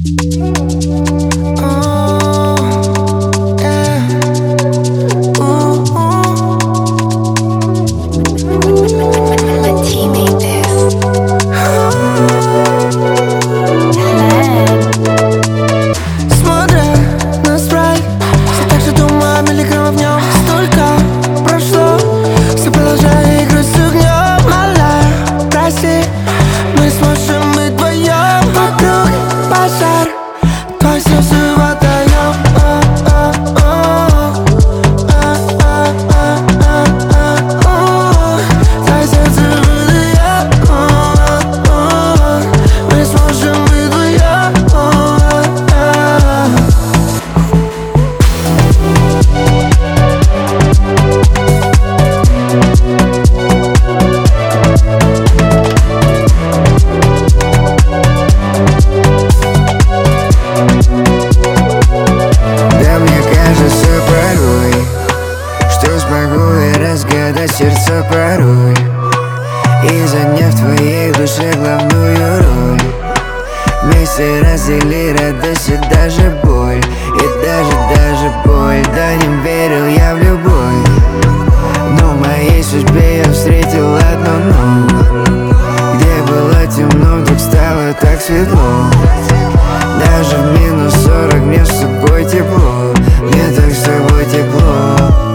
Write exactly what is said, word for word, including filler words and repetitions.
Сердце порой и заняв в твоей душе главную роль, вместе разделили радость и даже боль, и даже, даже боль. Да не верил я в любовь, но в моей судьбе я встретил одно «но». Где было темно, вдруг стало так светло. Даже в минус сорок мне с тобой тепло, мне так с тобой тепло.